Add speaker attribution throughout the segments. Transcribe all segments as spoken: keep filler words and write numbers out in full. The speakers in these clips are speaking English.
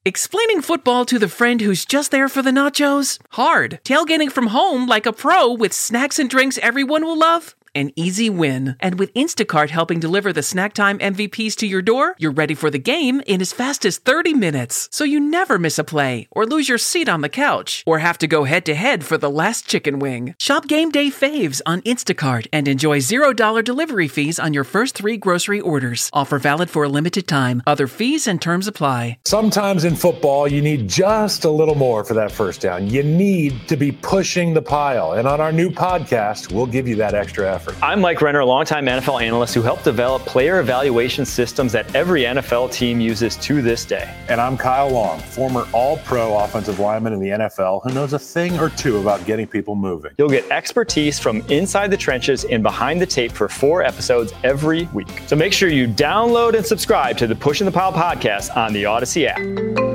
Speaker 1: Explaining football to the friend who's just there for the nachos? Hard. Tailgating from home like a pro with snacks and drinks everyone will love? An easy win. And with Instacart helping deliver the snack time M V Ps to your door, you're ready for the game in as fast as thirty minutes. So you never miss a play, or lose your seat on the couch, or have to go head-to-head for the last chicken wing. Shop Game Day Faves on Instacart and enjoy zero dollars delivery fees on your first three grocery orders. Offer valid for a limited time. Other fees and terms apply.
Speaker 2: Sometimes in football, you need just a little more for that first down. You need to be pushing the pile. And on our new podcast, we'll give you that extra effort.
Speaker 3: I'm Mike Renner, a longtime N F L analyst who helped develop player evaluation systems that every N F L team uses to this day.
Speaker 2: And I'm Kyle Long, former all-pro offensive lineman in the N F L who knows a thing or two about getting people moving.
Speaker 3: You'll get expertise from inside the trenches and behind the tape for four episodes every week. So make sure you download and subscribe to the Pushing the Pile podcast on the Odyssey app.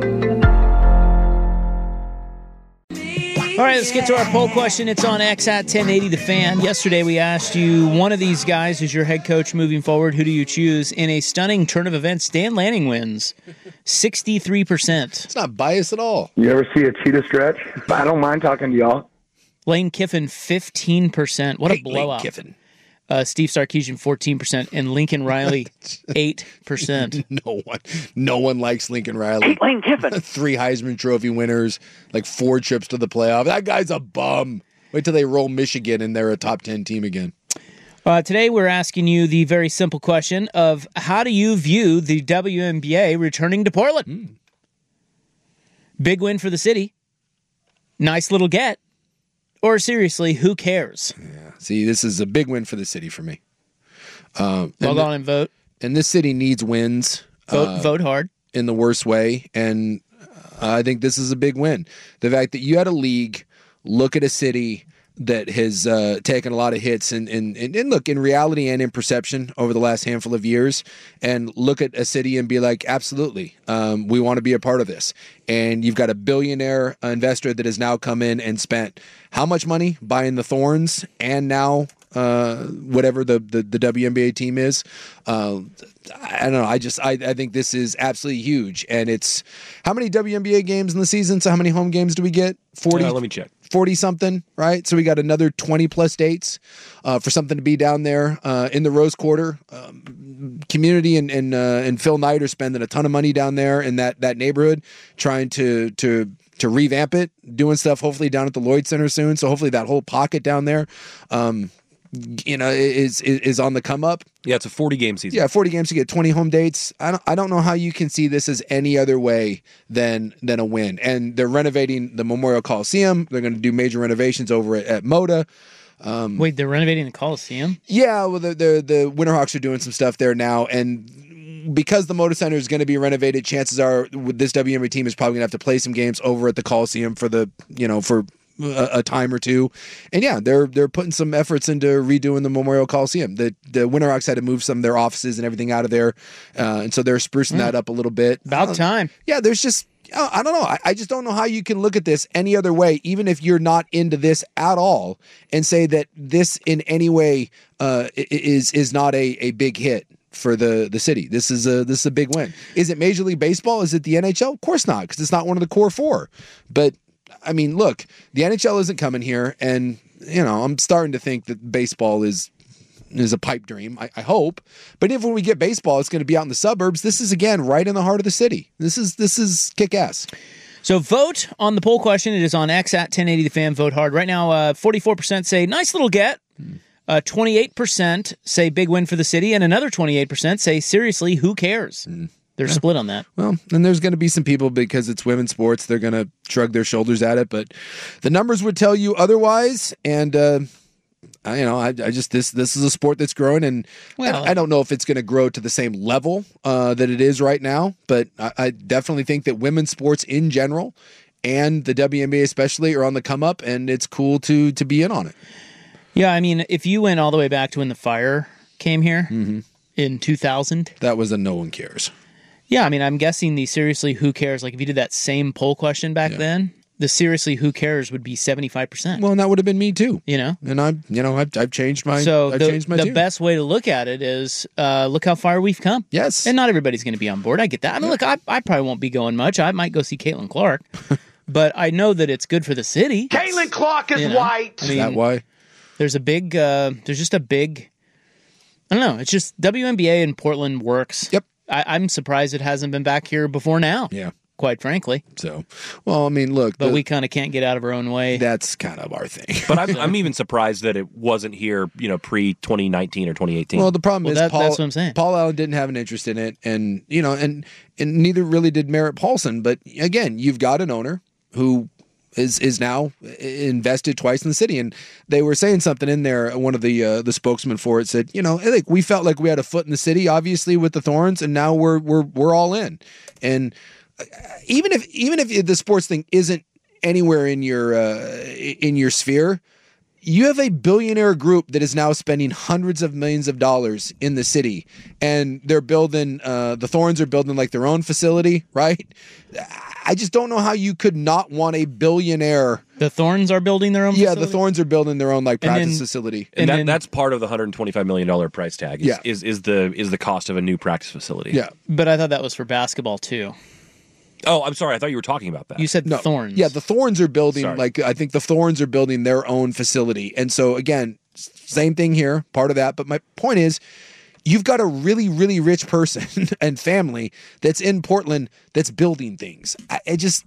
Speaker 4: All right, let's get to our poll question. It's on X at ten eighty The Fan. Yesterday we asked you, one of these guys is your head coach moving forward. Who do you choose? In a stunning turn of events, Dan Lanning wins sixty-three percent.
Speaker 5: It's not biased at all.
Speaker 6: You ever see a cheetah stretch? I don't mind talking to y'all.
Speaker 4: Lane Kiffin, fifteen percent. What a
Speaker 5: Hate
Speaker 4: blowout.
Speaker 5: Lane Kiffin.
Speaker 4: Uh, Steve Sarkisian, fourteen percent. And Lincoln Riley, eight percent.
Speaker 5: No one no one likes Lincoln Riley.
Speaker 6: Hate Lane Kiffin.
Speaker 5: Three Heisman Trophy winners, like four trips to the playoff. That guy's a bum. Wait till they roll Michigan and they're a top ten team again.
Speaker 4: Uh, today we're asking you the very simple question of how do you view the W N B A returning to Portland? Mm. Big win for the city. Nice little get. Or seriously, who cares?
Speaker 5: Yeah. See, this is a big win for the city for me. Um,
Speaker 4: Log on and vote.
Speaker 5: And this city needs wins.
Speaker 4: Vote,
Speaker 5: uh,
Speaker 4: vote hard.
Speaker 5: In the worst way. And uh, I think this is a big win. The fact that you had a league look at a city that has uh, taken a lot of hits and, and, and, and look, in reality and in perception over the last handful of years, and look at a city and be like, absolutely, um, we want to be a part of this. And you've got a billionaire investor that has now come in and spent how much money buying the Thorns and now uh, whatever the, the, the W N B A team is. Uh, I don't know. I just I, I think this is absolutely huge. And it's how many W N B A games in the season? So how many home games do we get? forty
Speaker 7: Uh, let me check.
Speaker 5: forty something, right? So we got another twenty plus dates uh, for something to be down there uh, in the Rose Quarter. Um, community and and, uh, and Phil Knight are spending a ton of money down there in that that neighborhood, trying to to to revamp it, doing stuff hopefully down at the Lloyd Center soon. So hopefully that whole pocket down there, um, you know, is, is is on the come up.
Speaker 7: Yeah, it's a forty game season.
Speaker 5: Yeah, forty games to get twenty home dates. I don't I don't know how you can see this as any other way than than a win. And they're renovating the Memorial Coliseum. They're going to do major renovations over at, at Moda. Um,
Speaker 4: Wait, they're renovating the Coliseum?
Speaker 5: Yeah, well, the, the the Winterhawks are doing some stuff there now, and because the Moda Center is going to be renovated, chances are this W N B A team is probably going to have to play some games over at the Coliseum for the you know for. A, a time or two, and yeah, they're they're putting some efforts into redoing the Memorial Coliseum. The the Winterhawks had to move some of their offices and everything out of there, uh, and so they're sprucing mm. that up a little bit.
Speaker 4: About time.
Speaker 5: Yeah, there's just I don't know. I, I just don't know how you can look at this any other way, even if you're not into this at all, and say that this in any way uh, is is not a, a big hit for the, the city. This is a this is a big win. Is it Major League Baseball? Is it the N H L? Of course not, because it's not one of the core four. But I mean, look, the N H L isn't coming here, and you know, I'm starting to think that baseball is is a pipe dream. I, I hope, but if when we get baseball, it's going to be out in the suburbs. This is again right in the heart of the city. This is this is kick ass.
Speaker 4: So vote on the poll question. It is on X at ten eighty The Fan. Vote hard right now. Uh, forty-four percent say nice little get. Uh, twenty-eight percent say big win for the city, and another twenty-eight percent say seriously, who cares? Mm. They're yeah. split on that.
Speaker 5: Well, and there's going to be some people, because it's women's sports, they're going to shrug their shoulders at it, but the numbers would tell you otherwise. And uh, I, you know, I, I just this this is a sport that's growing, and well, I, I don't know if it's going to grow to the same level uh, that it is right now, but I, I definitely think that women's sports in general and the W N B A especially are on the come up, and it's cool to to be in on it.
Speaker 4: Yeah, I mean, if you went all the way back to when the Fire came here mm-hmm. in two thousand,
Speaker 5: that was a no one cares.
Speaker 4: Yeah, I mean, I'm guessing the seriously who cares, like if you did that same poll question back yeah. then, the seriously who cares would be seventy-five percent.
Speaker 5: Well, and that would have been me too.
Speaker 4: You know?
Speaker 5: And I'm, you know, I've, I've changed my,
Speaker 4: So
Speaker 5: I've
Speaker 4: the,
Speaker 5: changed my
Speaker 4: the
Speaker 5: tune.
Speaker 4: best way to look at it is uh, look how far we've come.
Speaker 5: Yes.
Speaker 4: And not everybody's going to be on board. I get that. I mean, look, I, I probably won't be going much. I might go see Caitlin Clark. But I know that it's good for the city.
Speaker 7: Caitlin Clark is
Speaker 4: You know?
Speaker 7: white.
Speaker 4: I
Speaker 5: Is
Speaker 4: mean,
Speaker 5: that why?
Speaker 4: There's a big, uh, there's just a big, I don't know. It's just W N B A in Portland works.
Speaker 5: Yep.
Speaker 4: I, I'm surprised it hasn't been back here before now.
Speaker 5: Yeah.
Speaker 4: Quite frankly.
Speaker 5: So, well, I mean, look.
Speaker 4: But
Speaker 5: the,
Speaker 4: we kind of can't get out of our own way.
Speaker 5: That's kind of our thing.
Speaker 8: But I'm, I'm even surprised that it wasn't here, you know, pre twenty nineteen or twenty eighteen.
Speaker 5: Well, the problem
Speaker 4: Well,
Speaker 5: is
Speaker 4: that-
Speaker 5: Paul,
Speaker 4: that's what I'm saying.
Speaker 5: Paul Allen didn't have an interest in it, and you know, and and neither really did Merritt Paulson. But again, you've got an owner who is is now invested twice in the city, and they were saying something in there. One of the uh, the spokesmen for it said, you know, like we felt like we had a foot in the city, obviously with the Thorns, and now we're we're we're all in. And even if even if the sports thing isn't anywhere in your uh, in your sphere, you have a billionaire group that is now spending hundreds of millions of dollars in the city, and they're building. Uh, the Thorns are building like their own facility, right? I just don't know how you could not want a billionaire.
Speaker 4: The Thorns are building their own
Speaker 5: Yeah,
Speaker 4: facility?
Speaker 5: the Thorns are building their own like
Speaker 4: And
Speaker 5: practice
Speaker 4: then-
Speaker 5: facility.
Speaker 8: and
Speaker 4: and
Speaker 8: that,
Speaker 4: then-
Speaker 8: that's part of the one hundred twenty-five million dollars price tag. Is,
Speaker 5: Yeah.
Speaker 8: is is the is the cost of a new practice facility.
Speaker 5: Yeah.
Speaker 4: But I thought that was for basketball too.
Speaker 8: Oh, I'm sorry. I thought you were talking about that.
Speaker 4: You said
Speaker 5: No,
Speaker 4: Thorns.
Speaker 5: Yeah, the Thorns are building
Speaker 8: Sorry.
Speaker 5: like I think the Thorns are building their own facility, and so again, s- same thing here, part of that. But my point is, you've got a really, really rich person and family that's in Portland that's building things. I, I just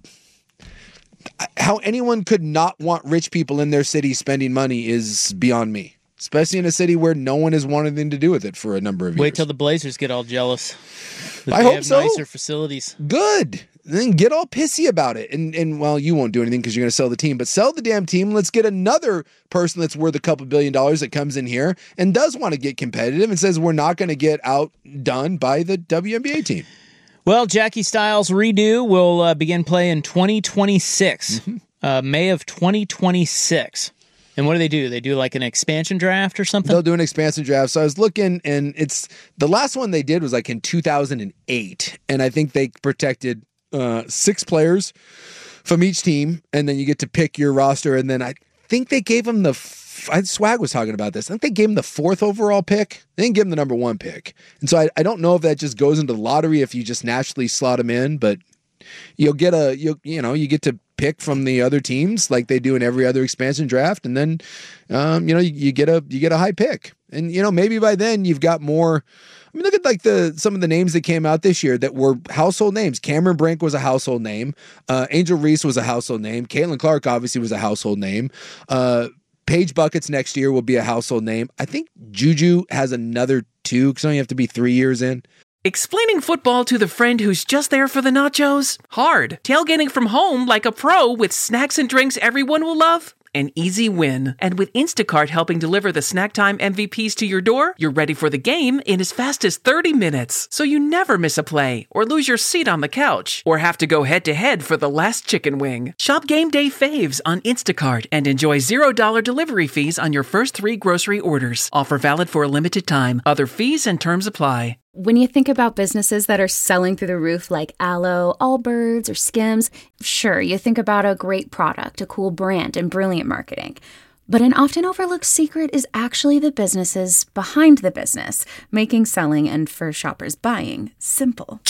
Speaker 5: I- how anyone could not want rich people in their city spending money is beyond me. Especially in a city where no one has wanted anything to do with it for a number of years.
Speaker 4: Wait till the Blazers get all jealous. That
Speaker 5: I
Speaker 4: they
Speaker 5: hope
Speaker 4: have
Speaker 5: so.
Speaker 4: Nicer facilities.
Speaker 5: Good. Then get all pissy about it. And, and well, you won't do anything because you're going to sell the team, but sell the damn team. Let's get another person that's worth a couple billion dollars that comes in here and does want to get competitive and says we're not going to get outdone by the W N B A team.
Speaker 4: Well, Jackie Styles Redo will uh, begin play in twenty twenty-six,
Speaker 5: Mm-hmm.
Speaker 4: uh, May of twenty twenty-six. And what do they do? They do like an expansion draft or something?
Speaker 5: They'll do an expansion draft. So I was looking, and it's the last one they did was like in two thousand eight, and I think they protected uh, six players from each team, and then you get to pick your roster. And then I think they gave them the. F- I, Swag was talking about this. I think they gave him the fourth overall pick. They didn't give him the number one pick, and so I, I don't know if that just goes into the lottery if you just naturally slot him in, but you'll get a you you know you get to pick from the other teams like they do in every other expansion draft, and then um, you know you, you get a you get a high pick, and you know maybe by then you've got more. I mean, look at like the some of the names that came out this year that were household names. Cameron Brink was a household name. Uh, Angel Reese was a household name. Caitlin Clark obviously was a household name. Uh, Paige Buckets next year will be a household name. I think Juju has another two because only have to be three years in.
Speaker 1: Explaining football to the friend who's just there for the nachos? Hard. Tailgating from home like a pro with snacks and drinks everyone will love? An easy win. And with Instacart helping deliver the snack time M V Ps to your door, you're ready for the game in as fast as thirty minutes. So you never miss a play, or lose your seat on the couch, or have to go head-to-head for the last chicken wing. Shop Game Day faves on Instacart and enjoy zero dollars delivery fees on your first three grocery orders. Offer valid for a limited time. Other fees and terms apply.
Speaker 9: When you think about businesses that are selling through the roof like Aloe, Allbirds, or Skims, sure, you think about a great product, a cool brand, and brilliant marketing. But an often overlooked secret is actually the businesses behind the business, making selling and, for shoppers, buying simple.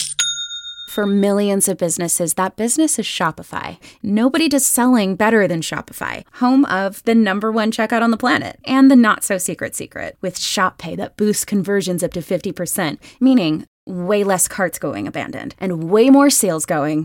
Speaker 9: For millions of businesses, that business is Shopify. Nobody does selling better than Shopify, home of the number one checkout on the planet, and the not-so-secret secret, with Shop Pay that boosts conversions up to fifty percent, meaning way less carts going abandoned, and way more sales going.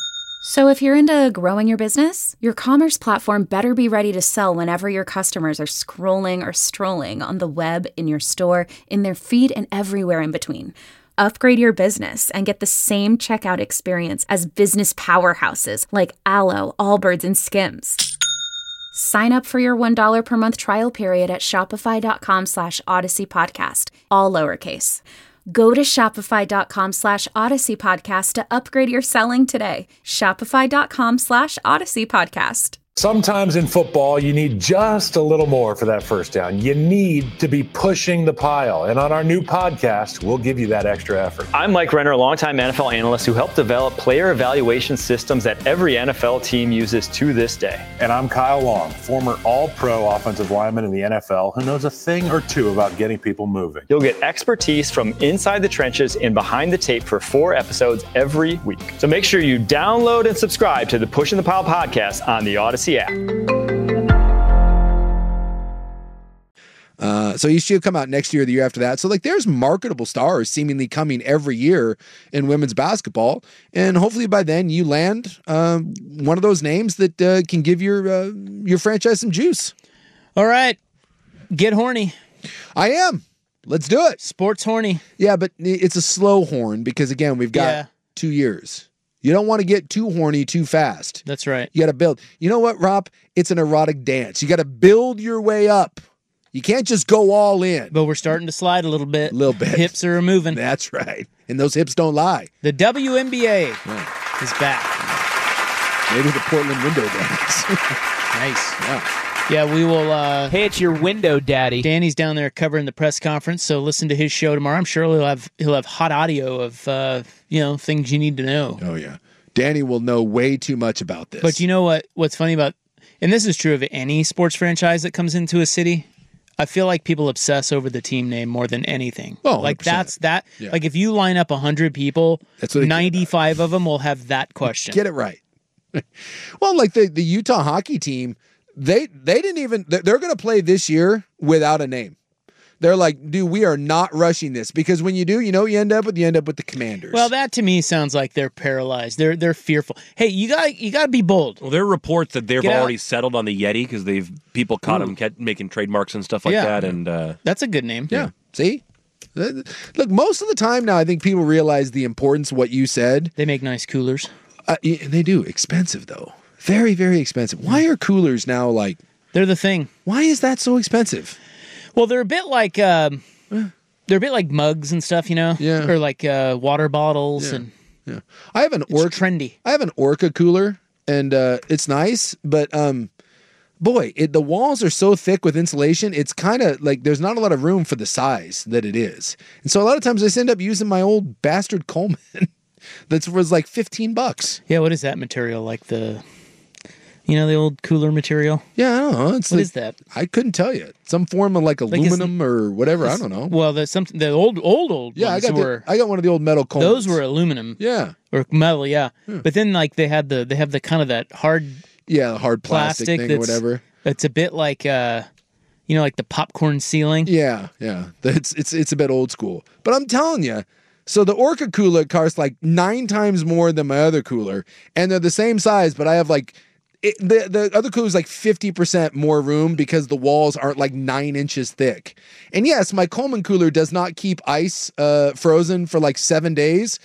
Speaker 9: So if you're into growing your business, your commerce platform better be ready to sell whenever your customers are scrolling or strolling on the web, in your store, in their feed, and everywhere in between. Upgrade your business and get the same checkout experience as business powerhouses like Aloe, Allbirds, and Skims. Sign up for your one dollar per month trial period at shopify.com slash Odyssey Podcast, all lowercase. Go to shopify.com slash Odyssey Podcast to upgrade your selling today. Shopify.com slash Odyssey Podcast.
Speaker 2: Sometimes in football, you need just a little more for that first down. You need to be pushing the pile. And on our new podcast, we'll give you that extra effort.
Speaker 3: I'm Mike Renner, a longtime N F L analyst who helped develop player evaluation systems that every N F L team uses to this day.
Speaker 2: And I'm Kyle Long, former all-pro offensive lineman in the N F L who knows a thing or two about getting people moving.
Speaker 3: You'll get expertise from inside the trenches and behind the tape for four episodes every week. So make sure you download and subscribe to the Pushing the Pile podcast on the Odyssey app.
Speaker 5: Uh, so he should come out next year or the year after that. So like there's marketable stars seemingly coming every year in women's basketball. And hopefully by then you land uh, one of those names that uh, can give your uh, your franchise some juice.
Speaker 4: All right. Get horny.
Speaker 5: I am. Let's do it.
Speaker 4: Sports horny.
Speaker 5: Yeah, but it's a slow horn because, again, we've got
Speaker 4: Yeah.
Speaker 5: two years. You don't want to get too horny too fast.
Speaker 4: That's right.
Speaker 5: You got to build. You know what, Rob? It's an erotic dance. You got to build your way up. You can't just go all in.
Speaker 4: But we're starting to slide a little bit.
Speaker 5: A little bit.
Speaker 4: Hips are moving.
Speaker 5: That's right. And those hips don't lie.
Speaker 4: The W N B A
Speaker 5: Right.
Speaker 4: is back.
Speaker 5: Maybe the Portland window dance.
Speaker 4: Nice.
Speaker 5: Yeah.
Speaker 4: Yeah, we will. Uh,
Speaker 7: Hey, it's your window, Daddy.
Speaker 4: Danny's down there covering the press conference, so listen to his show tomorrow. I'm sure he'll have he'll have hot audio of uh, you know things you need to know.
Speaker 5: Oh, yeah. Danny will know way too much about this.
Speaker 4: But you know what? What's funny about, and this is true of any sports franchise that comes into a city. I feel like people obsess over the team name more than anything.
Speaker 5: Oh,
Speaker 4: like
Speaker 5: one hundred percent.
Speaker 4: that's that.
Speaker 5: Yeah.
Speaker 4: Like if you line up a hundred people,
Speaker 5: That's what they care about.
Speaker 4: ninety-five of them will have that question.
Speaker 5: Get it right. Well, like the, the Utah hockey team, they they didn't even, they're, they're going to play this year without a name. They're like, dude, we are not rushing this because when you do, you know, what you end up with you end up with the Commanders.
Speaker 4: Well, that to me sounds like they're paralyzed. They're they're fearful. Hey, you got you got to be bold.
Speaker 8: Well, there are reports that they've
Speaker 4: Get out.
Speaker 8: already settled on the Yeti because they've people caught them ca- making trademarks and stuff like
Speaker 4: Yeah.
Speaker 8: that. And uh,
Speaker 4: That's a good name.
Speaker 5: yeah, see, look, most of the time now, I think people realize the importance of what you said.
Speaker 4: They make nice coolers.
Speaker 5: Uh, y- they do. Expensive though, very very expensive. Why are coolers now like?
Speaker 4: They're the thing.
Speaker 5: Why is that so expensive?
Speaker 4: Well, they're a bit like um, they're a bit like mugs and stuff, you know,
Speaker 5: Yeah.
Speaker 4: or like uh, water bottles,
Speaker 5: Yeah.
Speaker 4: and
Speaker 5: Yeah, I have an
Speaker 4: it's
Speaker 5: Orca.
Speaker 4: trendy.
Speaker 5: I have an Orca cooler, and uh, it's nice, but um, boy, it, the walls are so thick with insulation. It's kind of like there's not a lot of room for the size that it is, and so a lot of times I just end up using my old bastard Coleman. That was like fifteen bucks.
Speaker 4: Yeah, what is that material? Like the, you know, the old cooler material.
Speaker 5: Yeah, I don't know. It's
Speaker 4: What
Speaker 5: like,
Speaker 4: is that?
Speaker 5: I couldn't tell you. Some form of like
Speaker 4: it's-
Speaker 5: aluminum or whatever. I don't know.
Speaker 4: Well, the something the old old old
Speaker 5: Yeah, I
Speaker 4: ones
Speaker 5: got
Speaker 4: were
Speaker 5: the, I got one of the old metal Colemans.
Speaker 4: those were aluminum
Speaker 5: yeah,
Speaker 4: or metal, yeah. But then like they had the they have the kind of that hard
Speaker 5: yeah, the hard plastic,
Speaker 4: plastic
Speaker 5: thing or
Speaker 4: that's
Speaker 5: whatever.
Speaker 4: It's a bit like uh, you know, like the popcorn ceiling.
Speaker 5: Yeah, yeah. It's it's it's a bit old school. But I'm telling you, so the Orca cooler costs like nine times more than my other cooler, and they're the same size, but I have like it, the the other cooler is like fifty percent more room because the walls aren't like nine inches thick. And yes, my Coleman cooler does not keep ice uh, frozen for like seven days.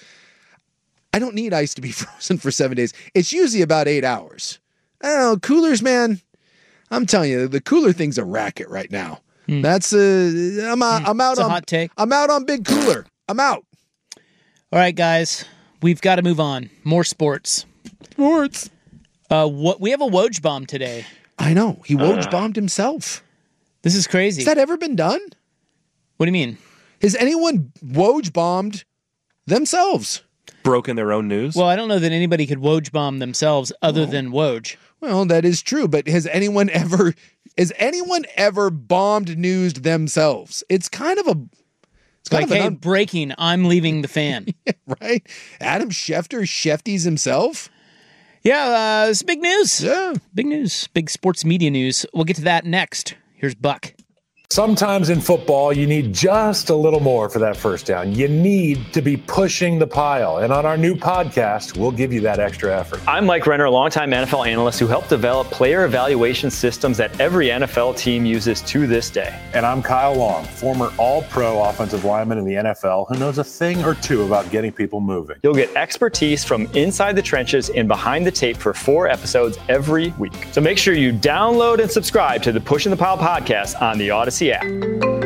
Speaker 5: I don't need ice to be frozen for seven days. It's usually about eight hours. I don't know, coolers, man. I'm telling you, the cooler thing's a racket right now. That's uh, I'm out. I'm out
Speaker 4: It's a
Speaker 5: on
Speaker 4: hot take.
Speaker 5: I'm out on big cooler. I'm out.
Speaker 4: All right, guys, we've got to move on. More sports.
Speaker 5: Sports.
Speaker 4: Uh, what we have a Woj bomb today.
Speaker 5: I know he Woj bombed himself.
Speaker 4: This is crazy.
Speaker 5: Has that ever been done?
Speaker 4: What do you mean?
Speaker 5: Has anyone Woj bombed themselves?
Speaker 8: broken their own news.
Speaker 4: Well, I don't know that anybody could Woj bomb themselves other than Woj.
Speaker 5: Well, that is true, but has anyone ever has anyone ever bombed newsed themselves? It's kind of a it's kind
Speaker 4: Like,
Speaker 5: of
Speaker 4: hey,
Speaker 5: an un-
Speaker 4: breaking, I'm leaving the fan.
Speaker 5: right? Adam Schefter Shefties himself.
Speaker 4: Yeah, uh, it's big news.
Speaker 5: Yeah.
Speaker 4: Big news. Big sports media news. We'll get to that next. Here's Buck.
Speaker 2: Sometimes in football, you need just a little more for that first down. You need to be pushing the pile. And on our new podcast, we'll give you that extra effort.
Speaker 3: I'm Mike Renner, a longtime N F L analyst who helped develop player evaluation systems that every N F L team uses to this day.
Speaker 2: And I'm Kyle Long, former all-pro offensive lineman in the N F L who knows a thing or two about getting people moving.
Speaker 3: You'll get expertise from inside the trenches and behind the tape for four episodes every week. So make sure you download and subscribe to the Pushing the Pile podcast on the Odyssey app.